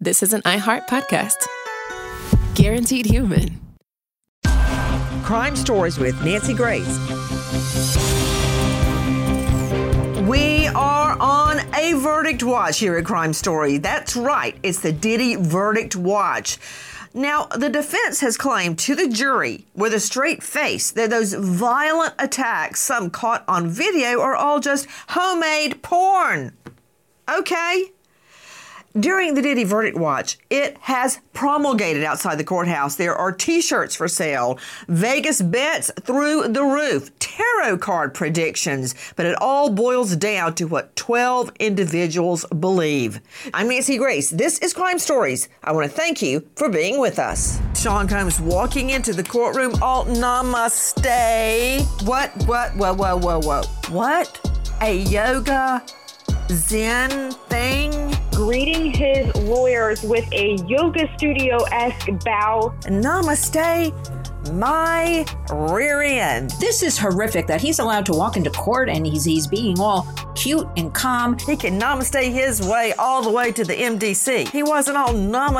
this is an iHeart podcast. Guaranteed human. Crime Stories with Nancy Grace. We are on a verdict watch here at Crime Story. That's right. It's the Diddy verdict watch. Now, the defense has claimed to the jury with a straight face that those violent attacks, some caught on video, are all just homemade porn. Okay? During the Diddy verdict watch, it has promulgated outside the courthouse. There are T-shirts for sale, Vegas bets through the roof, tarot card predictions, but it all boils down to what 12 individuals believe. I'm Nancy Grace. This is Crime Stories. I want to thank you for being with us. Sean Combs walking into the courtroom, all namaste. What? A yoga Zen thing? Greeting his lawyers with a yoga studio-esque bow. Namaste, my rear end. This is horrific that he's allowed to walk into court and he's being all cute and calm. He can namaste his way all the way to the MDC. He wasn't all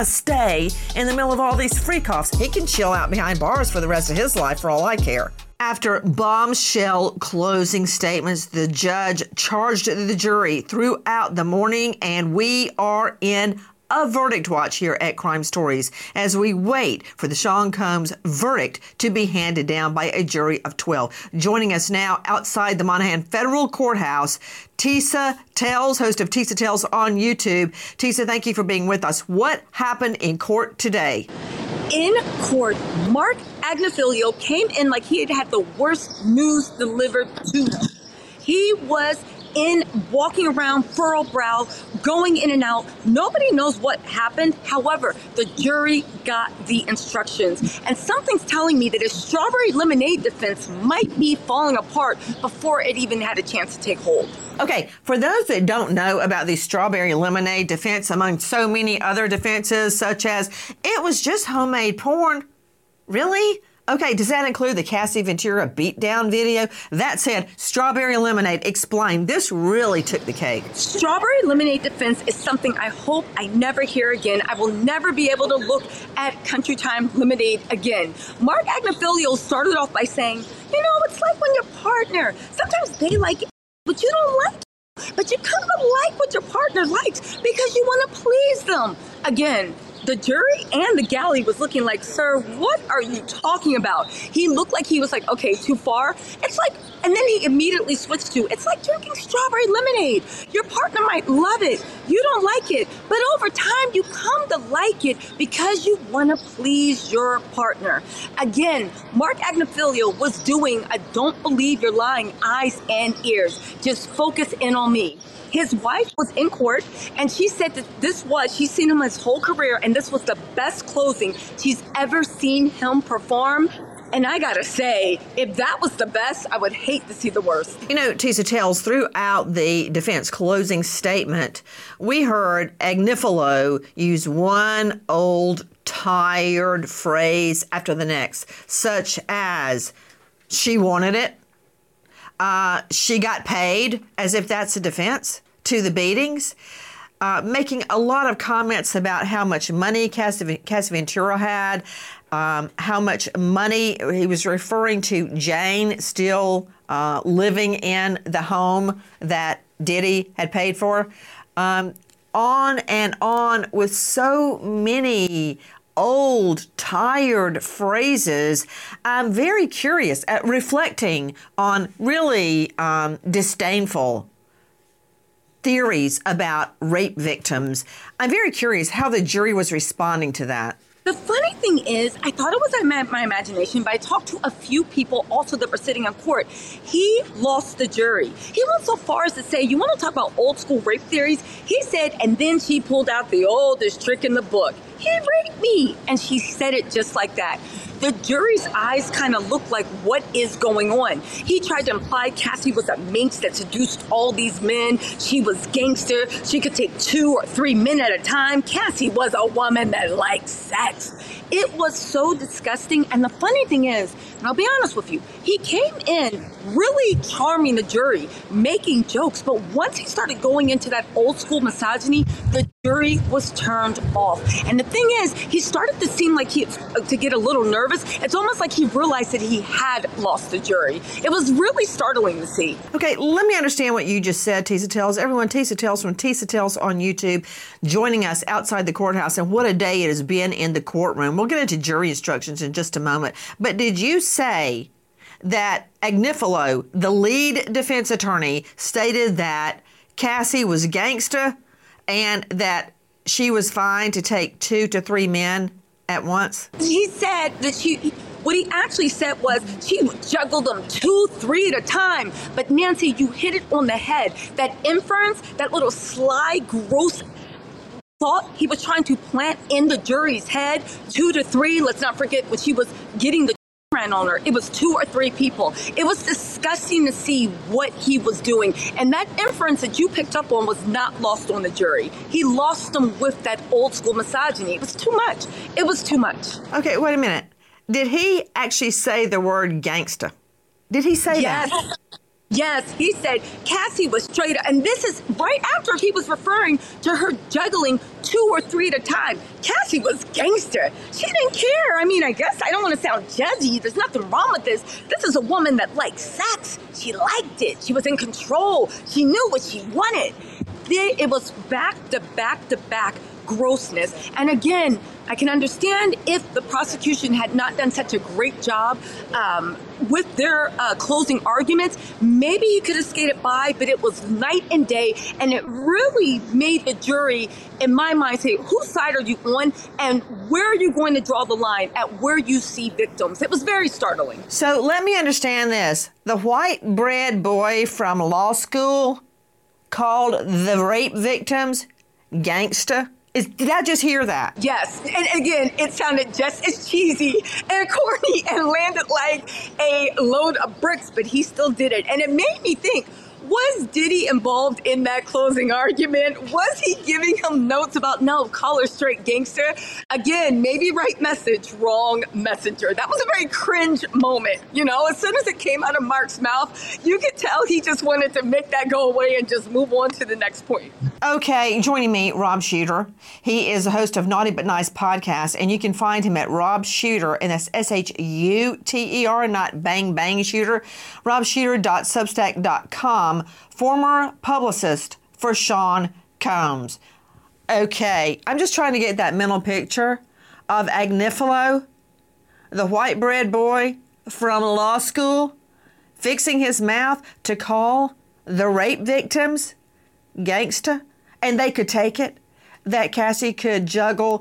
namaste in the middle of all these freak-offs. He can chill out behind bars for the rest of his life for all I care. After bombshell closing statements, the judge charged the jury throughout the morning, and we are in a verdict watch here at Crime Stories as we wait for the Sean Combs verdict to be handed down by a jury of 12. Joining us now outside the Monaghan Federal Courthouse, Tisa Tells, host of Tisa Tells on YouTube. Tisa, thank you for being with us. What happened in court today? In court, Mark Agnifilo came in like he had had the worst news delivered to him. He was walking around furrow brow, going in and out. Nobody knows what happened. However, the jury got the instructions. And something's telling me that his strawberry lemonade defense might be falling apart before it even had a chance to take hold. Okay, for those that don't know about the strawberry lemonade defense, among so many other defenses, such as, it was just homemade porn. Really? Okay, does that include the Cassie Ventura beatdown video? That said, strawberry lemonade, explain. This really took the cake. Strawberry lemonade defense is something I hope I never hear again. I will never be able to look at Country Time Lemonade again. Mark Agnifilo started off by saying, it's like when your partner, sometimes they like it, but you don't like it. But you kind of like what your partner likes because you want to please them. Again, the jury and the galley was looking like, sir, what are you talking about? He looked like he was like, okay, too far. It's like, and then he immediately switched to, it's like drinking strawberry lemonade. Your partner might love it. You don't like it. But over time, you come to like it because you want to please your partner. Again, Mark Agnifilo was doing a don't believe you're lying eyes and ears. Just focus in on me. His wife was in court, and she said that she's seen him his whole career, and this was the best closing she's ever seen him perform. And I gotta say, if that was the best, I would hate to see the worst. Tisa Tells, throughout the defense closing statement, we heard Agnifilo use one old, tired phrase after the next, such as, she wanted it. She got paid, as if that's a defense to the beatings, making a lot of comments about how much money Cassie Ventura had, how much money he was referring to Jane still living in the home that Diddy had paid for. On and on with so many old, tired phrases. I'm very curious at reflecting on really disdainful theories about rape victims. I'm very curious how the jury was responding to that. The funny thing is, I thought it was my imagination, but I talked to a few people also that were sitting on court. He lost the jury. He went so far as to say, you want to talk about old school rape theories? He said, and then she pulled out the oldest trick in the book. He raped me. And she said it just like that. The jury's eyes kind of looked like, what is going on? He tried to imply Cassie was a minx that seduced all these men. She was gangster. She could take 2 or 3 men at a time. Cassie was a woman that liked sex. It was so disgusting. And the funny thing is, and I'll be honest with you, he came in really charming the jury, making jokes. But once he started going into that old school misogyny, the jury was turned off. And the thing is, he started to seem like to get a little nervous. It's almost like he realized that he had lost the jury. It was really startling to see. Okay, let me understand what you just said, Tisa Tells. Everyone, Tisa Tells from Tisa Tells on YouTube, joining us outside the courthouse. And what a day it has been in the courtroom. We'll get into jury instructions in just a moment. But did you say that Agnifilo, the lead defense attorney, stated that Cassie was gangsta and that she was fine to take 2 to 3 men at once? He said that what he actually said was she juggled them 2, 3 at a time. But Nancy, you hit it on the head. That inference, that little sly, gross thought he was trying to plant in the jury's head, 2 to 3. Let's not forget when she was getting the ran on her. It was 2 or 3 people. It was disgusting to see what he was doing. And that inference that you picked up on was not lost on the jury. He lost them with that old school misogyny. It was too much. It was too much. Okay, wait a minute. Did he actually say the word gangsta? Did he say that? Yes, he said Cassie was straight up. And this is right after he was referring to her juggling 2 or 3 at a time. Cassie was gangster. She didn't care. I mean, I guess I don't want to sound judgy. There's nothing wrong with this. This is a woman that likes sex. She liked it. She was in control. She knew what she wanted. It was back to back to back grossness. And again, I can understand if the prosecution had not done such a great job with their closing arguments, maybe you could have skated by, but it was night and day, and it really made the jury, in my mind, say, whose side are you on, and where are you going to draw the line at where you see victims? It was very startling. So let me understand this. The white bread boy from law school called the rape victims gangsta? Did I just hear that? Yes. And again, it sounded just as cheesy and corny and landed like a load of bricks, but he still did it. And it made me think, was Diddy involved in that closing argument? Was he giving him notes about, no, call her straight gangster? Again, maybe right message, wrong messenger. That was a very cringe moment. You know, as soon as it came out of Mark's mouth, you could tell he just wanted to make that go away and just move on to the next point. Okay, joining me, Rob Shuter. He is the host of Naughty But Nice podcast, and you can find him at Rob Shuter, and that's SHUTER, not Bang Bang Shooter. RobShuter.substack.com, former publicist for Sean Combs. Okay, I'm just trying to get that mental picture of Agnifilo, the white bread boy from law school, fixing his mouth to call the rape victims gangsta, and they could take it, that Cassie could juggle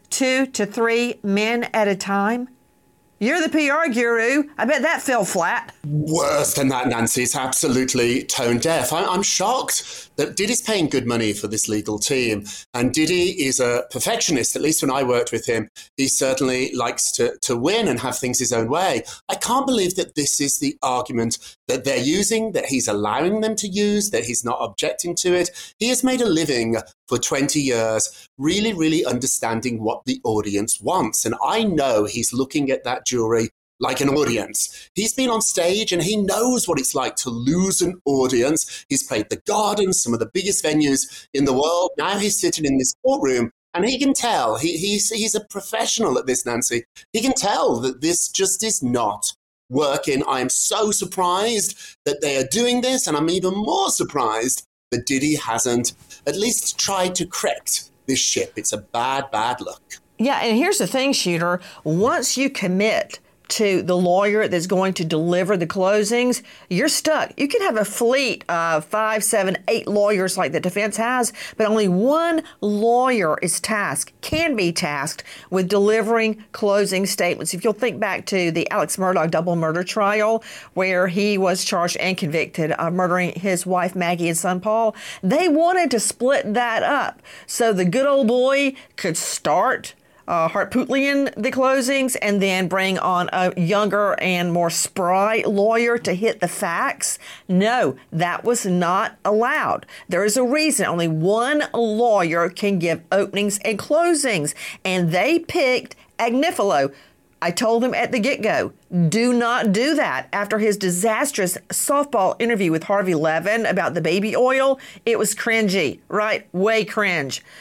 2 to 3 men at a time. You're the PR guru. I bet that fell flat. Worse than that, Nancy. It's absolutely tone deaf. I'm shocked that Diddy's paying good money for this legal team. And Diddy is a perfectionist. At least when I worked with him, he certainly likes to win and have things his own way. I can't believe that this is the argument that they're using, that he's allowing them to use, that he's not objecting to it. He has made a living for 20 years, really, really understanding what the audience wants. And I know he's looking at that jury like an audience. He's been on stage and he knows what it's like to lose an audience. He's played the Garden, some of the biggest venues in the world. Now he's sitting in this courtroom and he can tell, he's a professional at this, Nancy. He can tell that this just is not working. I'm so surprised that they are doing this, and I'm even more surprised that Diddy hasn't at least tried to correct this ship. It's a bad, bad look. Yeah, and here's the thing, Shooter. Once you commit to the lawyer that's going to deliver the closings, you're stuck. You can have a fleet of 5, 7, 8 lawyers like the defense has, but only one lawyer is can be tasked with delivering closing statements. If you'll think back to the Alex Murdaugh double murder trial, where he was charged and convicted of murdering his wife Maggie and son Paul, they wanted to split that up so the good old boy could start Harpootlian the closings and then bring on a younger and more spry lawyer to hit the facts. No, that was not allowed. There is a reason only one lawyer can give openings and closings, and they picked Agnifilo. I told him at the get-go, do not do that. After his disastrous softball interview with Harvey Levin about the baby oil, it was cringy, right? Way cringe.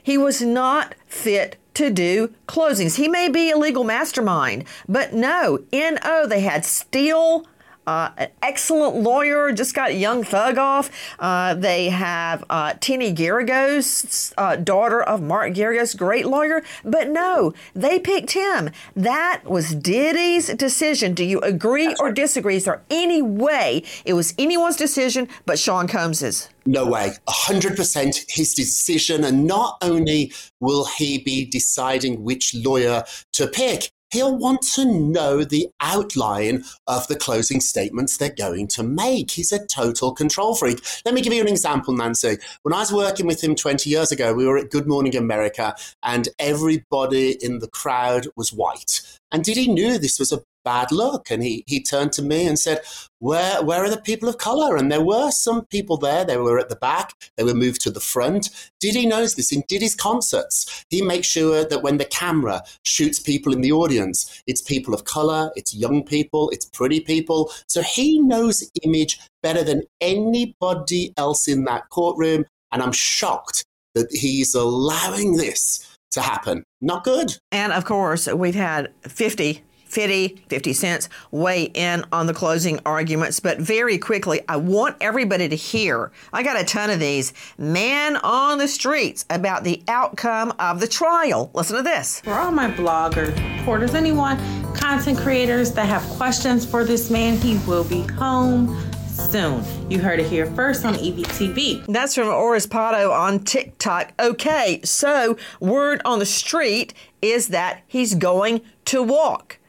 He was not fit to do closings. He may be a legal mastermind, but no, they had Steele, an excellent lawyer, just got Young Thug off. They have Tini Garagos, daughter of Mark Garagos, great lawyer. But no, they picked him. That was Diddy's decision. Do you agree or disagree? Is there any way it was anyone's decision but Sean Combs's? No way. 100% his decision. And not only will he be deciding which lawyer to pick, he'll want to know the outline of the closing statements they're going to make. He's a total control freak. Let me give you an example, Nancy. When I was working with him 20 years ago, we were at Good Morning America, and everybody in the crowd was white. And Diddy knew this was a bad look. And he turned to me and said, where are the people of color? And there were some people there. They were at the back. They were moved to the front. Diddy knows this. In Diddy's concerts, he makes sure that when the camera shoots people in the audience, it's people of color, it's young people, it's pretty people. So he knows image better than anybody else in that courtroom. And I'm shocked that he's allowing this to happen. Not good. And of course, we've had 50 Cent weigh in on the closing arguments. But very quickly, I want everybody to hear, I got a ton of these, man on the streets about the outcome of the trial. Listen to this. For all my bloggers, reporters, anyone, content creators that have questions for this man, he will be home soon. You heard it here first on EVTV. That's from Oris Pato on TikTok. Okay, so word on the street is that he's going to walk.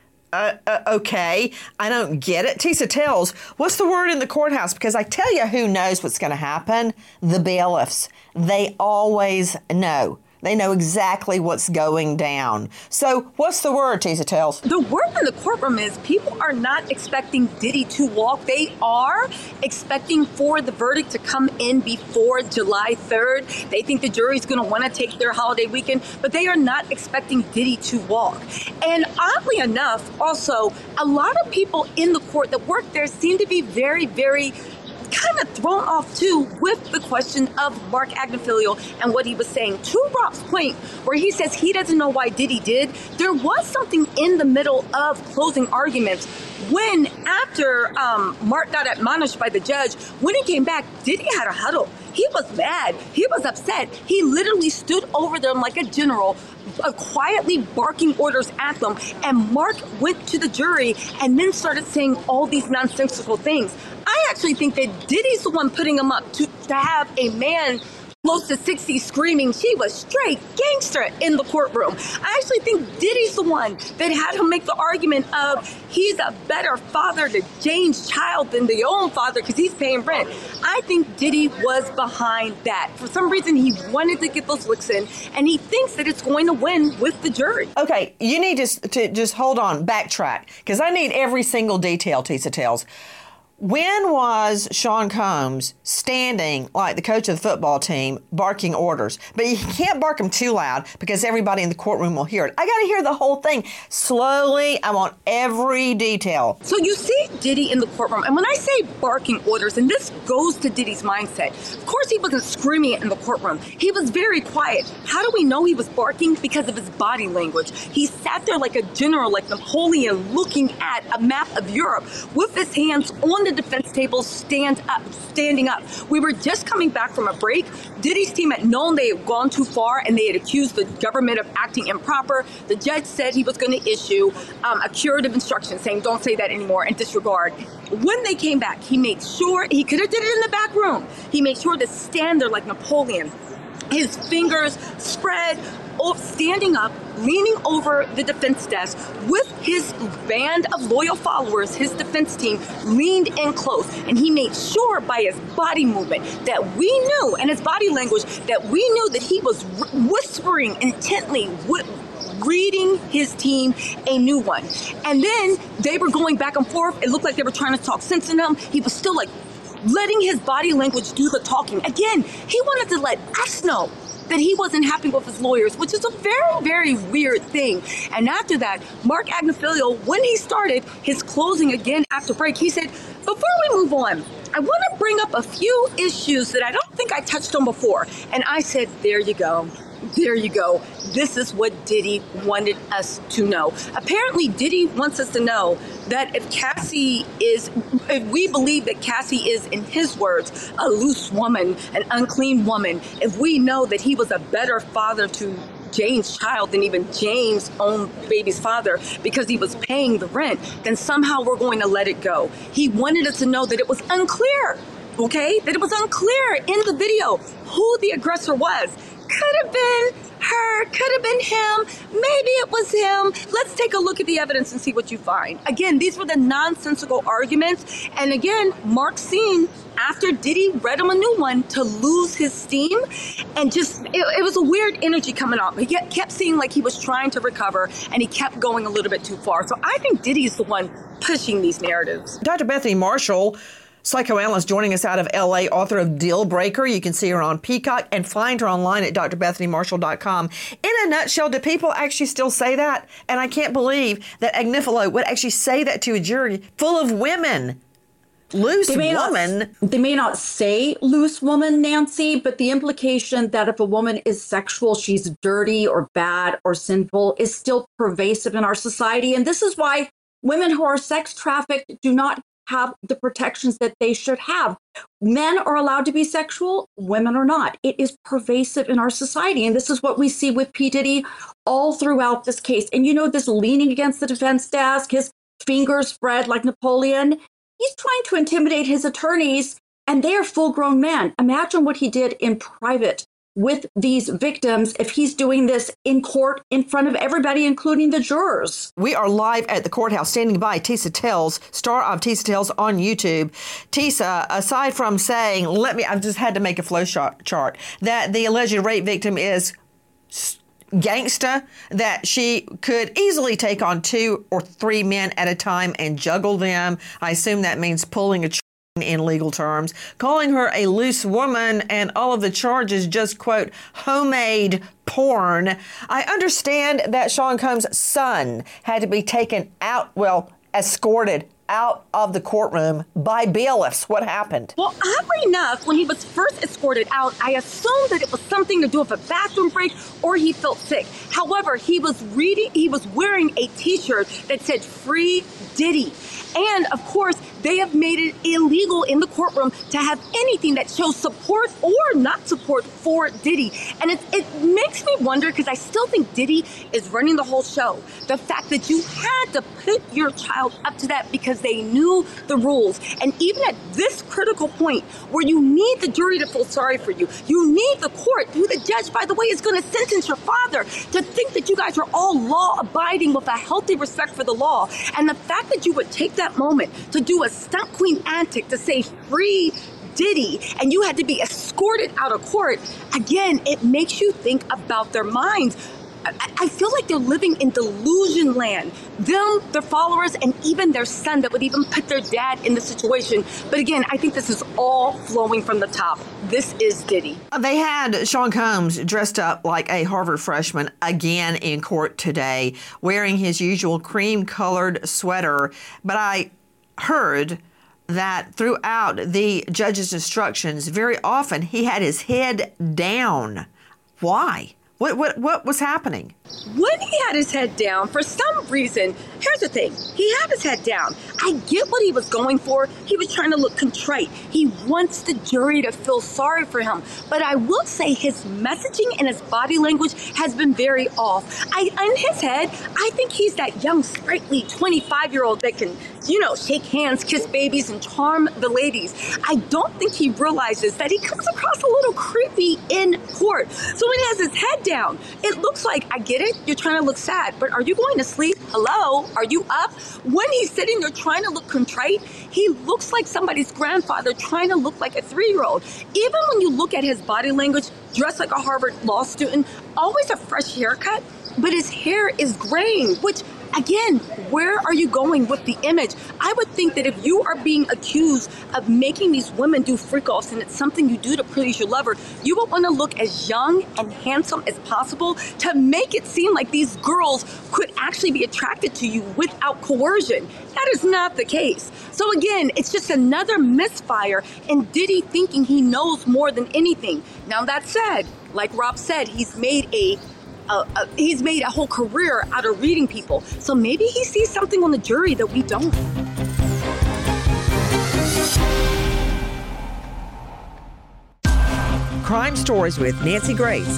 Okay, I don't get it. Tisa tells, what's the word in the courthouse? Because I tell you who knows what's going to happen. The bailiffs. They always know. They know exactly what's going down. So what's the word, Tisa tells? The word in the courtroom is people are not expecting Diddy to walk. They are expecting for the verdict to come in before July 3rd. They think the jury's going to want to take their holiday weekend, but they are not expecting Diddy to walk. And oddly enough, also, a lot of people in the court that work there seem to be very, very kind of thrown off too with the question of Mark Agnifilo and what he was saying. To Rob's point, where he says he doesn't know why Diddy did, there was something in the middle of closing arguments when after Mark got admonished by the judge, when he came back, Diddy had a huddle. He was mad. He was upset. He literally stood over them like a general, quietly barking orders at them. And Mark went to the jury and then started saying all these nonsensical things. I actually think that Diddy's the one putting him up to have a man close to 60 screaming, she was straight gangster in the courtroom. I actually think Diddy's the one that had him make the argument of he's a better father to Jane's child than the own father because he's paying rent. I think Diddy was behind that. For some reason, he wanted to get those licks in, and he thinks that it's going to win with the jury. Okay, you need to just hold on, backtrack, because I need every single detail, Tisa tells. When was Sean Combs standing like the coach of the football team barking orders? But you can't bark them too loud because everybody in the courtroom will hear it. I got to hear the whole thing. Slowly, I want every detail. So you see Diddy in the courtroom, and when I say barking orders, and this goes to Diddy's mindset, of course he wasn't screaming it in the courtroom. He was very quiet. How do we know he was barking? Because of his body language. He sat there like a general, like Napoleon, looking at a map of Europe with his hands on the defense table, standing up. We were just coming back from a break. Diddy's team had known they had gone too far and they had accused the government of acting improper. The judge said he was going to issue a curative instruction saying don't say that anymore and disregard. When they came back, he made sure, he could have did it in the back room. He made sure to stand there like Napoleon. His fingers spread, standing up, leaning over the defense desk with his band of loyal followers, his defense team leaned in close. And he made sure by his body movement that we knew, and his body language, that we knew that he was whispering intently, reading his team a new one. And then they were going back and forth. It looked like they were trying to talk sense in him. He was still like letting his body language do the talking. Again, he wanted to let us know that he wasn't happy with his lawyers, which is a very, very weird thing. And after that, Mark Agnifilo, when he started his closing again after break, he said, before we move on, I want to bring up a few issues that I don't think I touched on before. And I said, there you go. There you go. This is what Diddy wanted us to know. Apparently, Diddy wants us to know that if we believe that Cassie is, in his words, a loose woman, an unclean woman, if we know that he was a better father to Jane's child than even Jane's own baby's father because he was paying the rent, then somehow we're going to let it go. He wanted us to know that it was unclear, okay? That it was unclear in the video who the aggressor was. Could have been her, could have been him, maybe it was him. Let's take a look at the evidence and see what you find. Again, these were the nonsensical arguments. And again, Mark Scene, after Diddy read him a new one, to lose his steam. And just, it was a weird energy coming off. He kept seeming like he was trying to recover, and he kept going a little bit too far. So I think Diddy's the one pushing these narratives. Dr. Bethany Marshall, psychoanalyst joining us out of LA, author of Deal Breaker. You can see her on Peacock and find her online at drbethanymarshall.com. In a nutshell, do people actually still say that? And I can't believe that Agnifilo would actually say that to a jury full of women. Loose woman. They may not say loose woman, Nancy, but the implication that if a woman is sexual, she's dirty or bad or sinful is still pervasive in our society. And this is why women who are sex trafficked do not have the protections that they should have. Men are allowed to be sexual, women are not. It is pervasive in our society. And this is what we see with P. Diddy all throughout this case. And you know, this leaning against the defense desk, his fingers spread like Napoleon, he's trying to intimidate his attorneys, and they are full-grown men. Imagine what he did in private with these victims if he's doing this in court in front of everybody, including the jurors. We are live at the courthouse, standing by Tisa Tells, star of Tisa Tells on YouTube. Tisa, aside from saying, I've just had to make a flow chart, that the alleged rape victim is gangsta, that she could easily take on 2 or 3 men at a time and juggle them. I assume that means pulling a in legal terms, calling her a loose woman, and all of the charges just, quote, homemade porn. I understand that Sean Combs' son had to be taken out, escorted out of the courtroom by bailiffs. What happened? Well, oddly enough, when he was first escorted out, I assumed that it was something to do with a bathroom break or he felt sick. However, he was wearing a t-shirt that said "Free Diddy." And of course, they have made it illegal in the courtroom to have anything that shows support or not support for Diddy. And it makes me wonder, because I still think Diddy is running the whole show. The fact that you had to put your child up to that because they knew the rules. And even at this critical point where you need the jury to feel sorry for you, you need the court, who the judge, by the way, is going to sentence your father, to think that you guys are all law-abiding with a healthy respect for the law. And the fact that you would take that moment to do a stunt queen antic to say "Free Diddy," and you had to be escorted out of court, again, it makes you think about their minds. I feel like they're living in delusion land. Them, their followers, and even their son that would even put their dad in the situation. But again, I think this is all flowing from the top. This is Diddy. They had Sean Combs dressed up like a Harvard freshman again in court today, wearing his usual cream-colored sweater. But I heard that throughout the judge's instructions, very often he had his head down. Why? What was happening? When he had his head down, for some reason, here's the thing. He had his head down. I get what he was going for. He was trying to look contrite. He wants the jury to feel sorry for him. But I will say his messaging and his body language has been very off. In his head, I think he's that young, sprightly 25-year-old that can, shake hands, kiss babies, and charm the ladies. I don't think he realizes that he comes across a little creepy in court. So when he has his head down, it looks like, I get it, you're trying to look sad, but are you going to sleep? Hello? Are you up? When he's sitting there trying to look contrite, he looks like somebody's grandfather trying to look like a 3-year-old. Even when you look at his body language, dressed like a Harvard law student, always a fresh haircut, but his hair is graying, which, again, where are you going with the image? I would think that if you are being accused of making these women do freak-offs and it's something you do to please your lover, you would want to look as young and handsome as possible to make it seem like these girls could actually be attracted to you without coercion. That is not the case. So again, it's just another misfire in Diddy thinking he knows more than anything. Now that said, Like Rob said, he's made a whole career out of reading people. So maybe he sees something on the jury that we don't. Crime Stories with Nancy Grace.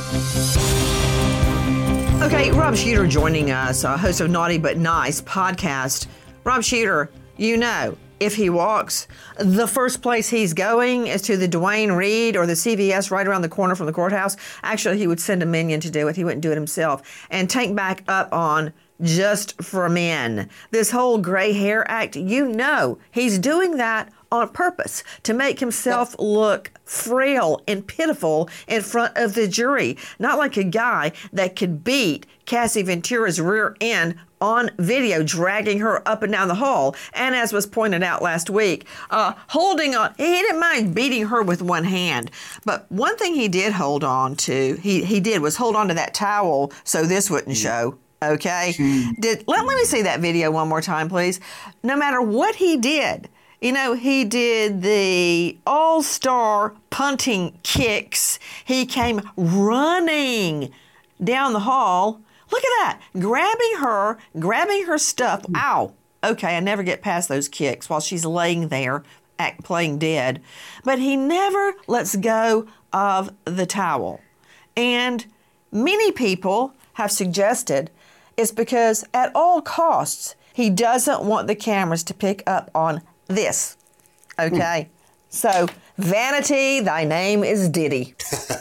Okay, Rob Shuter joining us, host of Naughty But Nice podcast. Rob Shuter, if he walks, the first place he's going is to the Duane Reade or the CVS right around the corner from the courthouse. Actually, he would send a minion to do it. He wouldn't do it himself. And tank back up on Just for Men. This whole gray hair act, he's doing that on purpose to make himself look frail and pitiful in front of the jury. Not like a guy that could beat Cassie Ventura's rear end on video, dragging her up and down the hall. And as was pointed out last week, holding on, he didn't mind beating her with one hand. But one thing he did hold on to, was hold on to that towel so this wouldn't show. Okay? Let me see that video one more time, please. No matter what he did, he did the all-star punting kicks. He came running down the hall. Look at that. Grabbing her stuff. Ow. Okay, I never get past those kicks while she's laying there playing dead. But he never lets go of the towel. And many people have suggested it's because at all costs, he doesn't want the cameras to pick up on this. Okay? So, vanity, thy name is Diddy.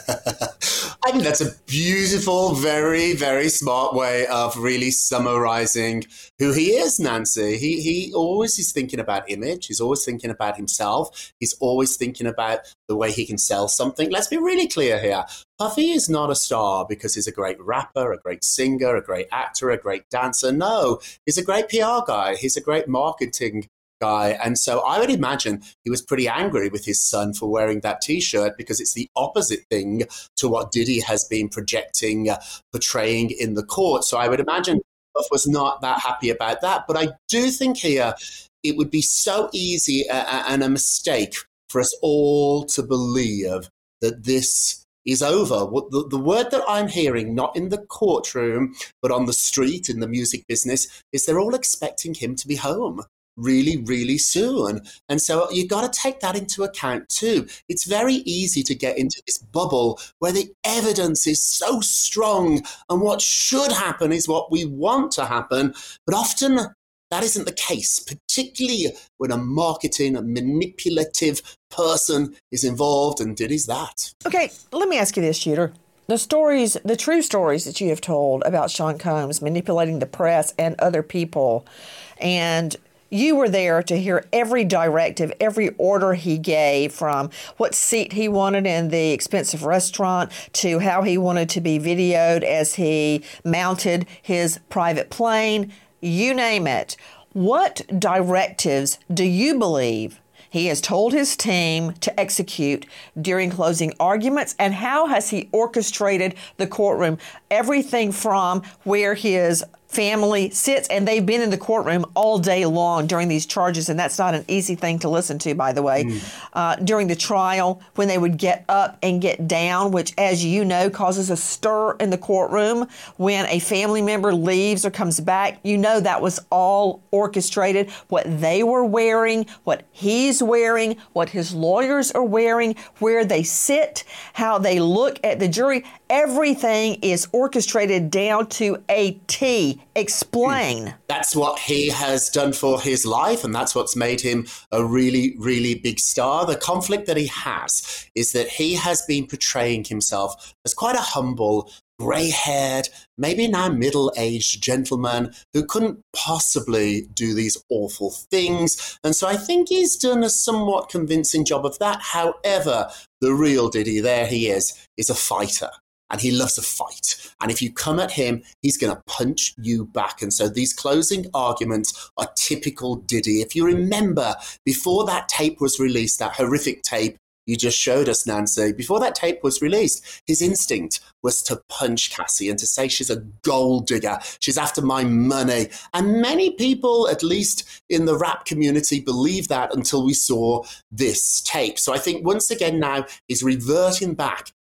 I think that's a beautiful, very, very smart way of really summarizing who he is, Nancy. He always is thinking about image. He's always thinking about himself. He's always thinking about the way he can sell something. Let's be really clear here. Puffy is not a star because he's a great rapper, a great singer, a great actor, a great dancer. No, he's a great PR guy. He's a great marketing guy. And so I would imagine he was pretty angry with his son for wearing that T-shirt because it's the opposite thing to what Diddy has been portraying in the court. So I would imagine Puff was not that happy about that. But I do think here it would be so easy and a mistake for us all to believe that this is over. The word that I'm hearing, not in the courtroom, but on the street, in the music business, is they're all expecting him to be home really, really soon. And so you got to take that into account too. It's very easy to get into this bubble where the evidence is so strong and what should happen is what we want to happen. But often that isn't the case, particularly when a marketing, a manipulative person is involved, and Diddy's that. Okay, let me ask you this, Shuter. The true stories that you have told about Sean Combs manipulating the press and other people, and you were there to hear every directive, every order he gave, from what seat he wanted in the expensive restaurant to how he wanted to be videoed as he mounted his private plane, you name it. What directives do you believe he has told his team to execute during closing arguments, and how has he orchestrated the courtroom? Everything from where his family sits, and they've been in the courtroom all day long during these charges, and that's not an easy thing to listen to, by the way. During the trial, when they would get up and get down, which, as you know, causes a stir in the courtroom. When a family member leaves or comes back, that was all orchestrated. What they were wearing, what he's wearing, what his lawyers are wearing, where they sit, how they look at the jury, everything is orchestrated down to a T. Explain. That's what he has done for his life, and that's what's made him a really, really big star. The conflict that he has is that he has been portraying himself as quite a humble, grey-haired, maybe now middle-aged gentleman who couldn't possibly do these awful things. And so I think he's done a somewhat convincing job of that. However, the real Diddy, there he is a fighter. And he loves a fight. And if you come at him, he's going to punch you back. And so these closing arguments are typical Diddy. If you remember, before that tape was released, that horrific tape you just showed us, Nancy, before that tape was released, his instinct was to punch Cassie and to say she's a gold digger. She's after my money. And many people, at least in the rap community, believed that until we saw this tape. So I think once again now he's reverting back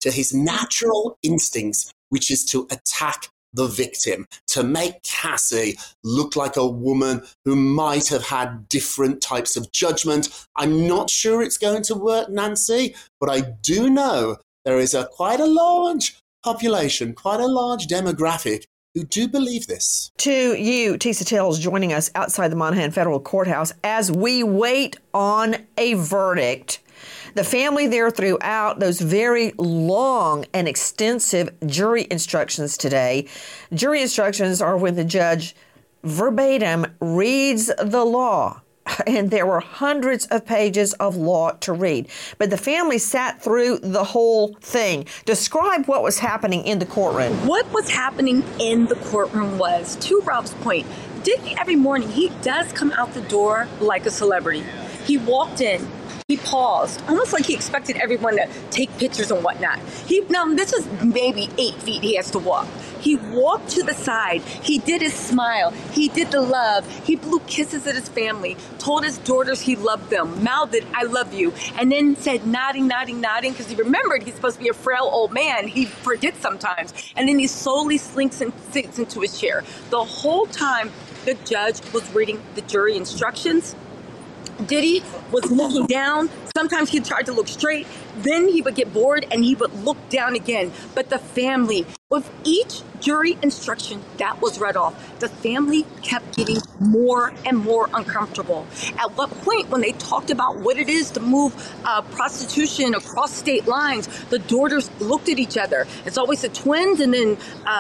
to his natural instincts, which is to attack the victim, to make Cassie look like a woman who might have had different types of judgment. I'm not sure it's going to work, Nancy, but I do know there is quite a large population, quite a large demographic who do believe this. To you, Tisa Tells, joining us outside the Monahan Federal Courthouse as we wait on a verdict. The family there threw out those very long and extensive jury instructions today. Jury instructions are when the judge verbatim reads the law. And there were hundreds of pages of law to read. But the family sat through the whole thing. Describe what was happening in the courtroom. What was happening in the courtroom was, to Rob's point, Diddy every morning, he does come out the door like a celebrity. He walked in. He paused, almost like he expected everyone to take pictures and whatnot. Now, this is maybe 8 feet he has to walk. He walked to the side. He did his smile. He did the love. He blew kisses at his family, told his daughters he loved them, mouthed, "I love you," and then said nodding, because he remembered he's supposed to be a frail old man. He forgets sometimes. And then he slowly sinks into his chair. The whole time, the judge was reading the jury instructions. Diddy was looking down. Sometimes he tried to look straight. Then he would get bored and he would look down again. But the family, with each jury instruction that was read off, the family kept getting more and more uncomfortable. At what point, when they talked about what it is to move prostitution across state lines, the daughters looked at each other. It's always the twins, and then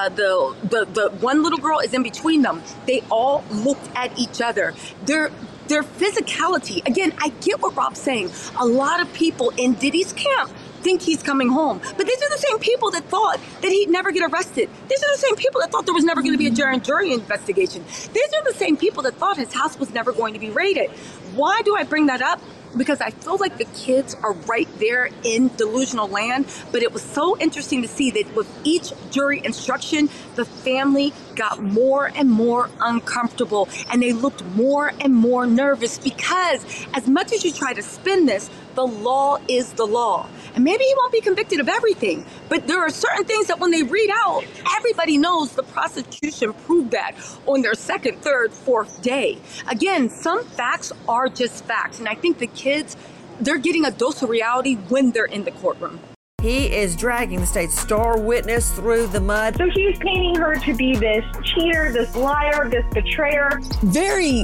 the one little girl is in between them. They all looked at each other. Their physicality. Again, I get what Rob's saying. A lot of people in Diddy's camp think he's coming home. But these are the same people that thought that he'd never get arrested. These are the same people that thought there was never going to be a jury investigation. These are the same people that thought his house was never going to be raided. Why do I bring that up? Because I feel like the kids are right there in delusional land. But it was so interesting to see that with each jury instruction, the family got more and more uncomfortable and they looked more and more nervous, because as much as you try to spin this, the law is the law. And maybe he won't be convicted of everything, but there are certain things that when they read out, everybody knows the prosecution proved that on their second, third, fourth day. Again, some facts are just facts. And I think the kids, they're getting a dose of reality when they're in the courtroom. He is dragging the state's star witness through the mud. So he's painting her to be this cheater, this liar, this betrayer. Very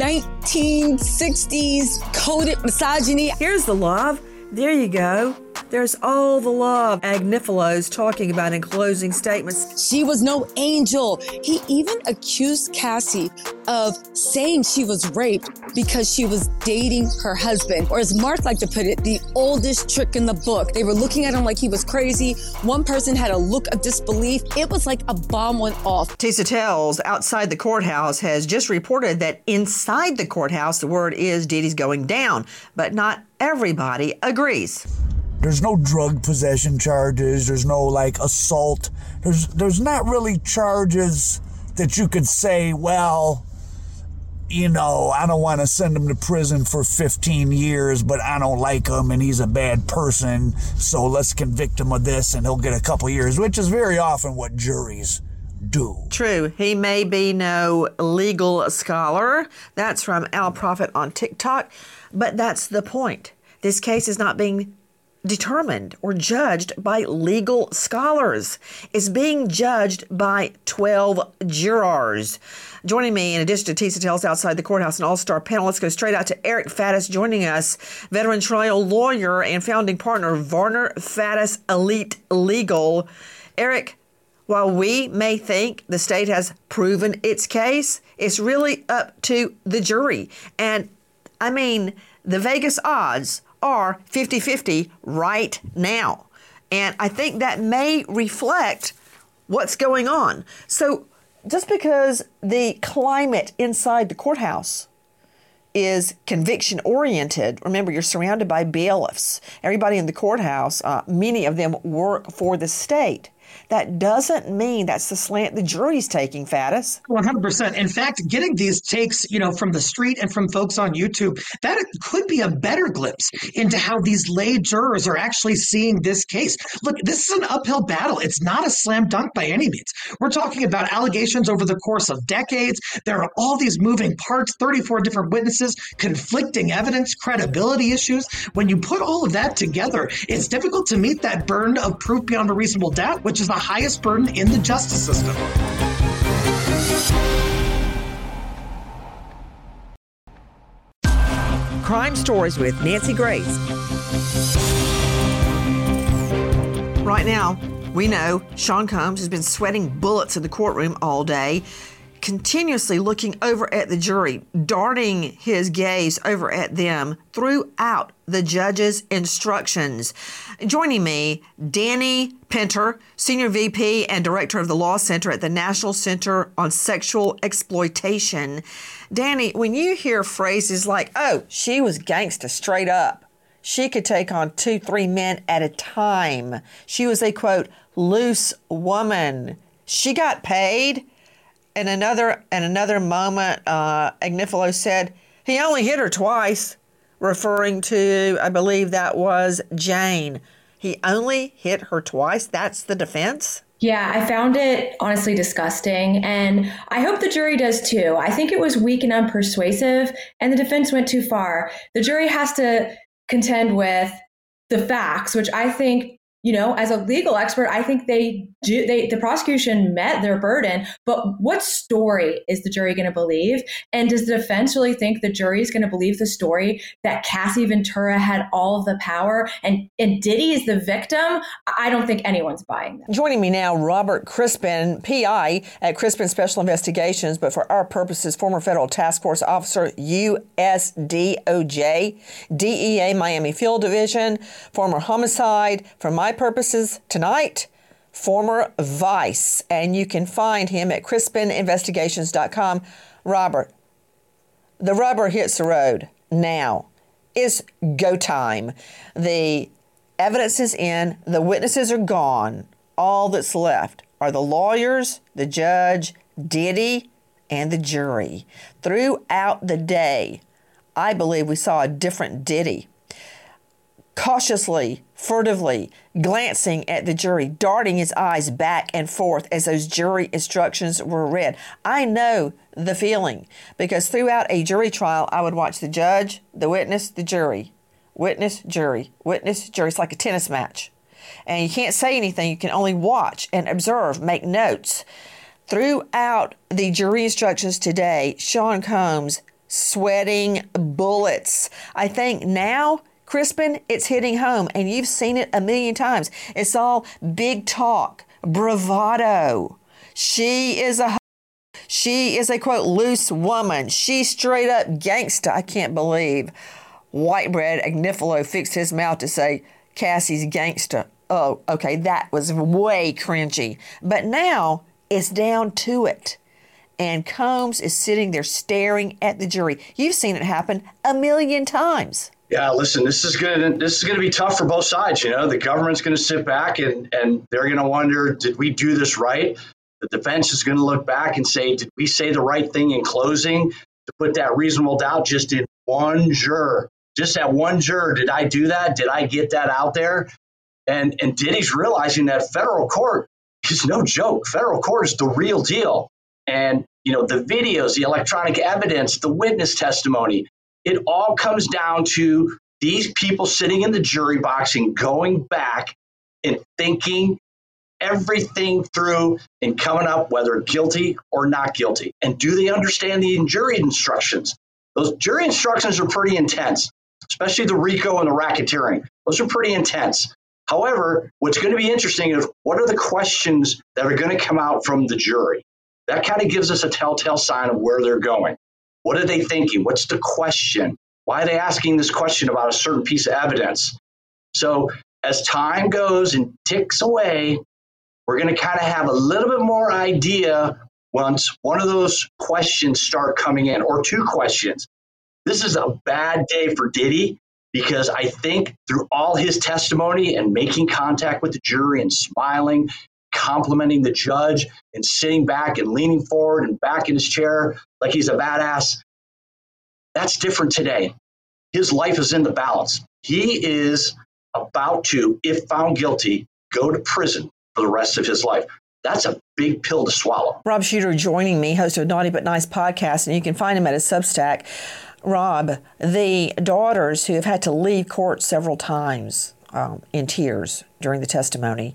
1960s coded misogyny. Here's the love. There you go. There's all the love Agnifalo's talking about in closing statements. She was no angel. He even accused Cassie of saying she was raped because she was dating her husband. Or as Mark liked to put it, the oldest trick in the book. They were looking at him like he was crazy. One person had a look of disbelief. It was like a bomb went off. Tisa Tells, outside the courthouse, has just reported that inside the courthouse, the word is Diddy's going down. But not everybody agrees. There's no drug possession charges. There's no assault. There's not really charges that you could say, well, I don't want to send him to prison for 15 years, but I don't like him and he's a bad person. So let's convict him of this and he'll get a couple years, which is very often what juries do. True. He may be no legal scholar. That's from Al Prophet on TikTok. But that's the point. This case is not being determined or judged by legal scholars. It's being judged by 12 jurors. Joining me, in addition to Tisa Tells outside the courthouse, an all-star panel, let's go straight out to Eric Faddis joining us, veteran trial lawyer and founding partner of Varner Faddis Elite Legal. Eric, while we may think the state has proven its case, it's really up to the jury. And I mean, the Vegas odds are 50-50 right now. And I think that may reflect what's going on. So just because the climate inside the courthouse is conviction oriented, remember, you're surrounded by bailiffs. Everybody in the courthouse, many of them work for the state. that doesn't mean that's the slant the jury's taking, Faddis. 100%. In fact, getting these takes, from the street and from folks on YouTube, that could be a better glimpse into how these lay jurors are actually seeing this case. Look, this is an uphill battle. It's not a slam dunk by any means. We're talking about allegations over the course of decades. There are all these moving parts, 34 different witnesses, conflicting evidence, credibility issues. When you put all of that together, it's difficult to meet that burden of proof beyond a reasonable doubt, which is the highest burden in the justice system. Crime Stories with Nancy Grace. Right now, we know Sean Combs has been sweating bullets in the courtroom all day, continuously looking over at the jury, darting his gaze over at them throughout the judge's instructions. Joining me, Danny Pinter, Senior VP and Director of the Law Center at the National Center on Sexual Exploitation. Danny, when you hear phrases like, oh, she was gangsta straight up, she could take on 2-3 men at a time, she was a, quote, loose woman, she got paid, and another moment, Agnifilo said, he only hit her twice, referring to, I believe that was Jane. He only hit her twice? That's the defense? Yeah, I found it honestly disgusting, and I hope the jury does too. I think it was weak and unpersuasive, and the defense went too far. The jury has to contend with the facts, which I think, as a legal expert, I think the prosecution met their burden, but what story is the jury going to believe? And does the defense really think the jury is going to believe the story that Cassie Ventura had all of the power and Diddy is the victim? I don't think anyone's buying that. Joining me now, Robert Crispin, PI at Crispin Special Investigations, but for our purposes, former Federal Task Force Officer, USDOJ, DEA Miami Field Division, former homicide, for my purposes tonight, former Vice, and you can find him at crispininvestigations.com. Robert, the rubber hits the road now. It's go time. The evidence is in, the witnesses are gone. All that's left are the lawyers, the judge, Diddy, and the jury. Throughout the day, I believe we saw a different Diddy. Cautiously, furtively, glancing at the jury, darting his eyes back and forth as those jury instructions were read. I know the feeling, because throughout a jury trial, I would watch the judge, the witness, the jury, witness, jury, witness, jury. It's like a tennis match. And you can't say anything. You can only watch and observe, make notes. Throughout the jury instructions today, Sean Combs sweating bullets. I think now, Crispin, it's hitting home, and you've seen it a million times. It's all big talk, bravado. She is a, quote, loose woman. She's straight up gangsta. I can't believe Whitebread Agnifilo fixed his mouth to say Cassie's gangsta. Oh, okay, that was way cringy. But now it's down to it. And Combs is sitting there staring at the jury. You've seen it happen a million times. Yeah, listen, this is gonna be tough for both sides. The government's gonna sit back and they're gonna wonder, did we do this right? The defense is gonna look back and say, did we say the right thing in closing to put that reasonable doubt just in one juror? Just that one juror, did I do that? Did I get that out there? And Diddy's realizing that federal court is no joke. Federal court is the real deal. And the videos, the electronic evidence, the witness testimony, it all comes down to these people sitting in the jury box and going back and thinking everything through and coming up whether guilty or not guilty. And do they understand the jury instructions? Those jury instructions are pretty intense, especially the RICO and the racketeering. Those are pretty intense. However, what's going to be interesting is what are the questions that are going to come out from the jury? That kind of gives us a telltale sign of where they're going. What are they thinking? What's the question? Why are they asking this question about a certain piece of evidence? So as time goes and ticks away, we're going to kind of have a little bit more idea once one of those questions start coming in, or two questions. This is a bad day for Diddy because I think through all his testimony and making contact with the jury and smiling complimenting the judge and sitting back and leaning forward and back in his chair like he's a badass. That's different today. His life is in the balance. He is about to, if found guilty, go to prison for the rest of his life. That's a big pill to swallow. Rob Shuter joining me, host of Naughty But Nice podcast, and you can find him at his Substack. Rob, the daughters who have had to leave court several times in tears during the testimony,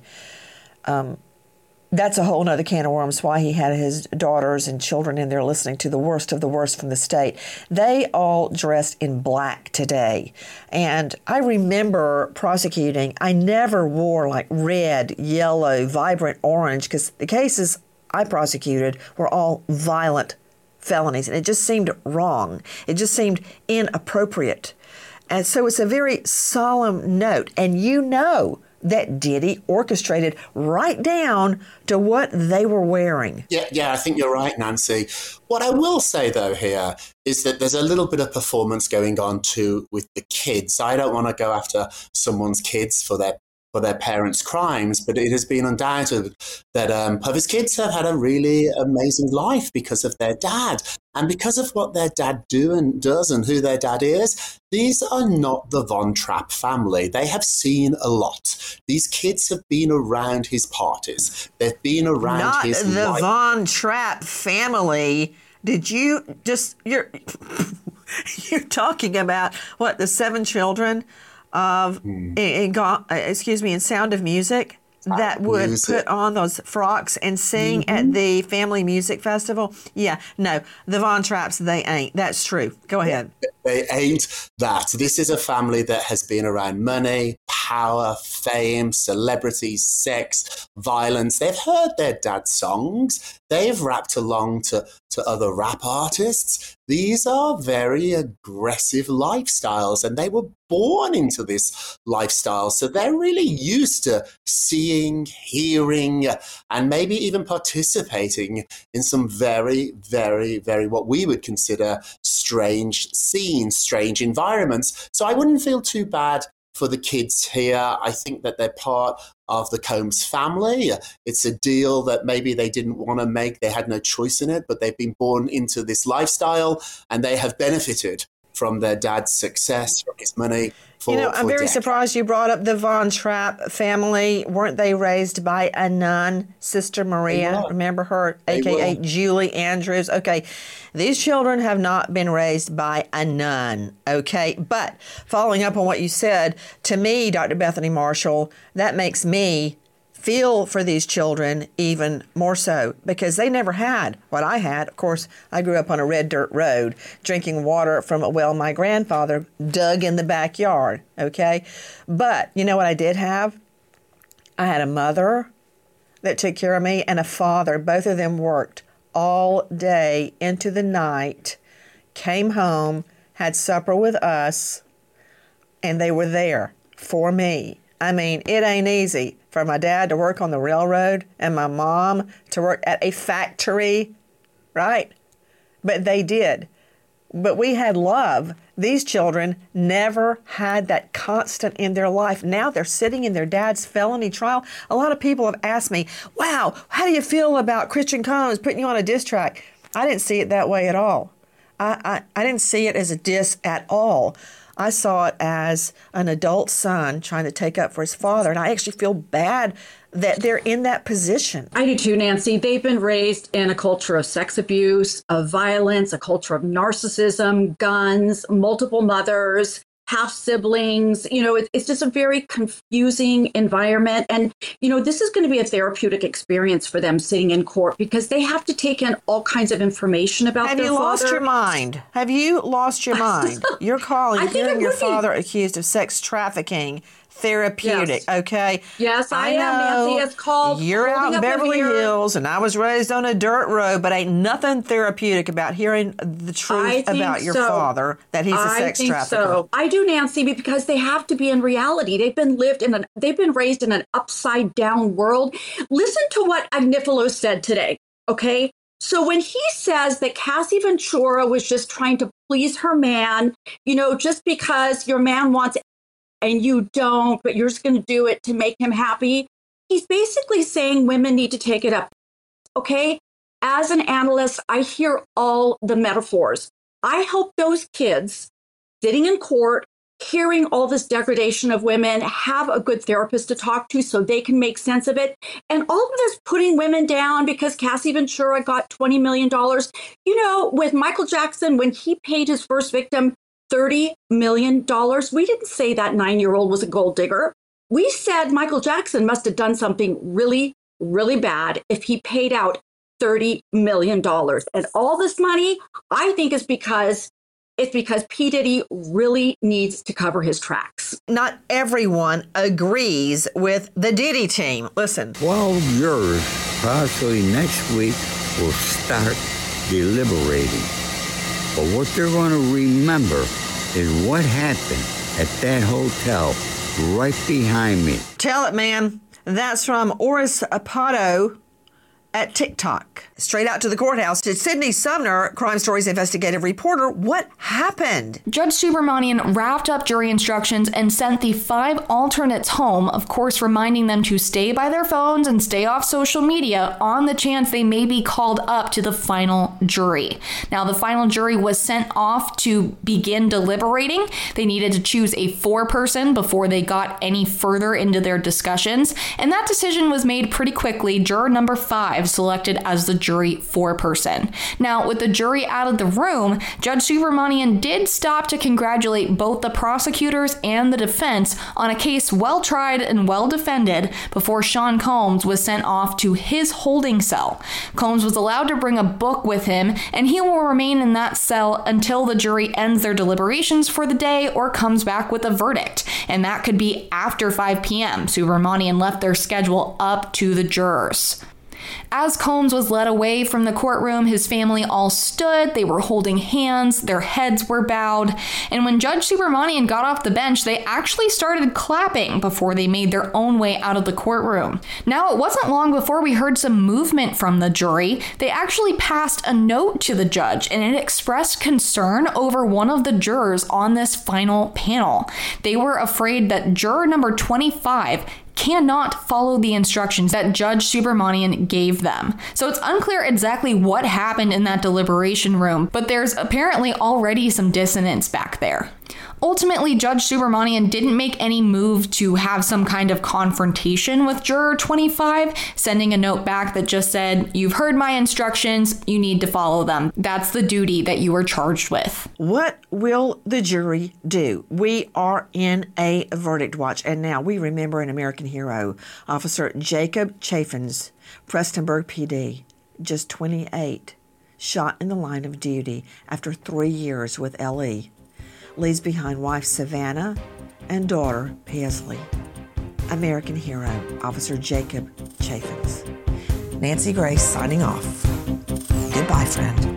that's a whole nother can of worms why he had his daughters and children in there listening to the worst of the worst from the state. They all dressed in black today. And I remember prosecuting, I never wore like red, yellow, vibrant orange, because the cases I prosecuted were all violent felonies. And it just seemed wrong. It just seemed inappropriate. And so it's a very solemn note. And you know that Diddy orchestrated right down to what they were wearing. Yeah, I think you're right, Nancy. What I will say, though, here is that there's a little bit of performance going on, too, with the kids. I don't want to go after someone's kids for their parents' crimes, but it has been undoubted that Puffy's kids have had a really amazing life because of their dad. And because of what their dad does and who their dad is, these are not the Von Trapp family. They have seen a lot. These kids have been around his parties. They've been around his life. Not the Von Trapp family. Did you just, you're talking about, what, the 7 children of, in Sound of Music? That would put on those frocks and sing at the Family Music Festival? Yeah, no, the Von Trapps, they ain't. That's true. Go ahead. They ain't that. This is a family that has been around money, power, fame, celebrity, sex, violence. They've heard their dad's songs. They've rapped along to other rap artists. These are very aggressive lifestyles, and they were born into this lifestyle. So they're really used to seeing, hearing, and maybe even participating in some very, very, very what we would consider strange scenes, strange environments. So I wouldn't feel too bad for the kids here. I think that they're part of the Combs family. It's a deal that maybe they didn't want to make. They had no choice in it, but they've been born into this lifestyle and they have benefited from their dad's success, from his money. I'm very surprised you brought up the Von Trapp family. Weren't they raised by a nun, Sister Maria? Remember her, a.k.a. Julie Andrews? Okay, these children have not been raised by a nun, okay? But following up on what you said, to me, Dr. Bethany Marshall, that makes me feel for these children even more so, because they never had what I had. Of course, I grew up on a red dirt road, drinking water from a well my grandfather dug in the backyard, okay? But you know what I did have? I had a mother that took care of me and a father. Both of them worked all day into the night, came home, had supper with us, and they were there for me. I mean, it ain't easy for my dad to work on the railroad and my mom to work at a factory, right? But they did. But we had love. These children never had that constant in their life. Now they're sitting in their dad's felony trial. A lot of people have asked me, wow, how do you feel about Christian Combs putting you on a diss track? I didn't see it that way at all. I didn't see it as a diss at all. I saw it as an adult son trying to take up for his father. And I actually feel bad that they're in that position. I do too, Nancy. They've been raised in a culture of sex abuse, of violence, a culture of narcissism, guns, multiple mothers, half siblings. It's just a very confusing environment. And, this is going to be a therapeutic experience for them sitting in court because they have to take in all kinds of information about their father. Have you lost your mind? Have you lost your mind? You're hearing your father accused of sex trafficking. Therapeutic, yes. Okay? Yes, I am, Nancy. It's called You're out in Beverly Hills, and I was raised on a dirt road, but ain't nothing therapeutic about hearing the truth about your father, that he's a sex trafficker. So. I do, Nancy, because they have to be in reality. They've been raised in an upside down world. Listen to what Agnifilo said today, okay? So when he says that Cassie Ventura was just trying to please her man, just because your man wants and you don't, but you're just going to do it to make him happy. He's basically saying women need to take it up. Okay? As an analyst, I hear all the metaphors. I hope those kids sitting in court, hearing all this degradation of women, have a good therapist to talk to so they can make sense of it. And all of this putting women down because Cassie Ventura got $20 million. You know, with Michael Jackson, when he paid his first victim $30 million, we didn't say that 9-year-old was a gold digger. We said Michael Jackson must have done something really, really bad if he paid out $30 million. And all this money, I think, is because P. Diddy really needs to cover his tracks. Not everyone agrees with the Diddy team. Listen. 12 jurors possibly next week will start deliberating. But what they're going to remember is what happened at that hotel right behind me. Tell it, man. That's from Oris Apato at TikTok. Straight out to the courthouse to Sydney Sumner, Crime Stories investigative reporter. What happened? Judge Subramanian wrapped up jury instructions and sent the 5 alternates home, of course reminding them to stay by their phones and stay off social media on the chance they may be called up to the final jury. Now, the final jury was sent off to begin deliberating. They needed to choose a 4-person before they got any further into their discussions, and that decision was made pretty quickly. Juror number 5 selected as the jury 4-person. Now, with the jury out of the room, Judge Subramanian did stop to congratulate both the prosecutors and the defense on a case well tried and well defended before Sean Combs was sent off to his holding cell. Combs was allowed to bring a book with him, and he will remain in that cell until the jury ends their deliberations for the day or comes back with a verdict, and that could be after 5 p.m. Subramanian left their schedule up to the jurors. As Combs was led away from the courtroom, his family all stood, they were holding hands, their heads were bowed, and when Judge Subramanian got off the bench, they actually started clapping before they made their own way out of the courtroom. Now, it wasn't long before we heard some movement from the jury. They actually passed a note to the judge, and it expressed concern over one of the jurors on this final panel. They were afraid that juror number 25 cannot follow the instructions that Judge Subramanian gave them. So it's unclear exactly what happened in that deliberation room, but there's apparently already some dissonance back there. Ultimately, Judge Subramanian didn't make any move to have some kind of confrontation with Juror 25, sending a note back that just said, "You've heard my instructions, you need to follow them. That's the duty that you were charged with." What will the jury do? We are in a verdict watch, and now we remember an American hero, Officer Jacob Chaffins, Prestonburg PD, just 28, shot in the line of duty after 3 years with LE. Leaves behind wife Savannah and daughter Paisley. American hero, Officer Jacob Chaffins. Nancy Grace signing off. Goodbye, friend.